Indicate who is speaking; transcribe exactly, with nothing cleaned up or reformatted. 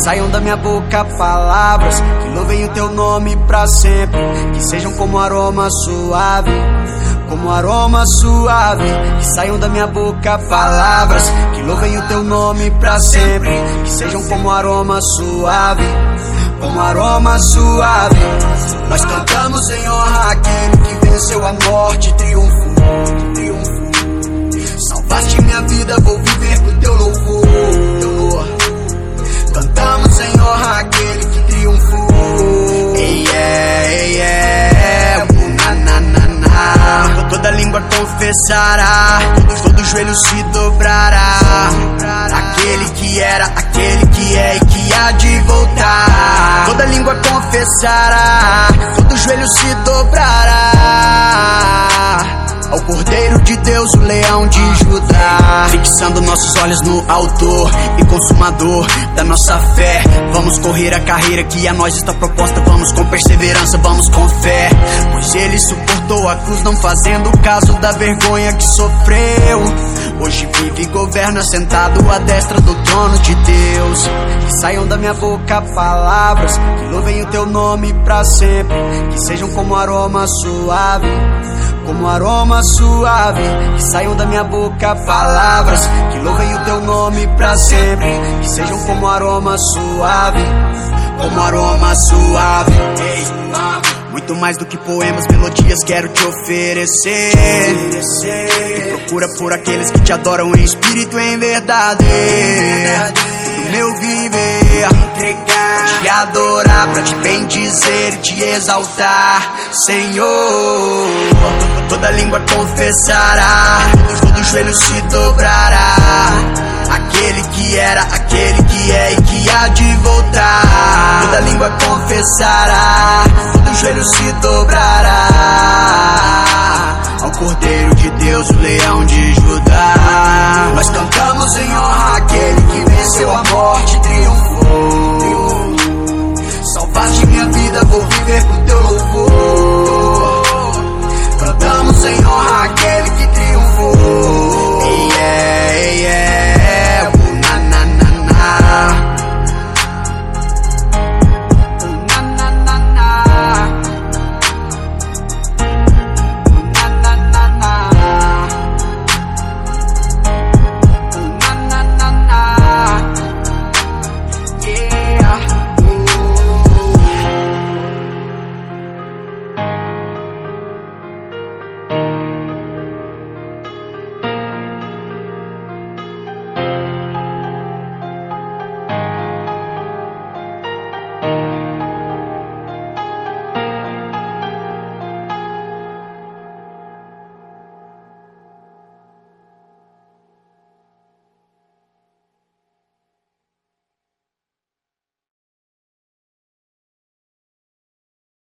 Speaker 1: saiam da minha boca palavras que louvem o teu nome pra sempre, que sejam como aroma suave, como aroma suave. Que saiam da minha boca palavras que louvem o teu nome pra sempre, que sejam como aroma suave, como aroma suave. Nós cantamos em honra àquele que venceu a morte, triunfo, triunfo. Salvaste minha vida, vou viver pro teu louvor. Cantamos em honra àquele que triunfou. Ei, é, ei, é, na, na, na, na. Toda língua confessará, todo joelho se dobrará. Aquele que era, aquele que é e que há de voltar. Toda língua confessará, todo joelho se dobrará ao Cordeiro de Deus, o Leão de Judá. Fixando nossos olhos no autor e consumador da nossa fé, vamos correr a carreira que a nós está proposta. Vamos com perseverança, vamos com fé, pois ele suportou a cruz, não fazendo caso da vergonha que sofreu. Hoje vive e governa sentado à destra do trono de Deus. Que saiam da minha boca palavras que louvem o teu nome pra sempre, que sejam como aroma suave, como aroma suave. Que saiam da minha boca palavras que louvem o teu nome pra sempre, que sejam como aroma suave, como aroma suave. Ei, ah. Muito mais do que poemas, melodias quero te oferecer. E procura por aqueles que te adoram em espírito e em verdade. No meu viver, entregar, te adorar, pra te bendizer e te exaltar, Senhor. Toda língua confessará, todo joelho se dobrará. Aquele que era, aquele que é e que há de voltar. Toda língua confessará, todo joelho se dobrará ao Cordeiro de Deus, o Leão de Judá. Nós cantamos em honra àquele que venceu a morte,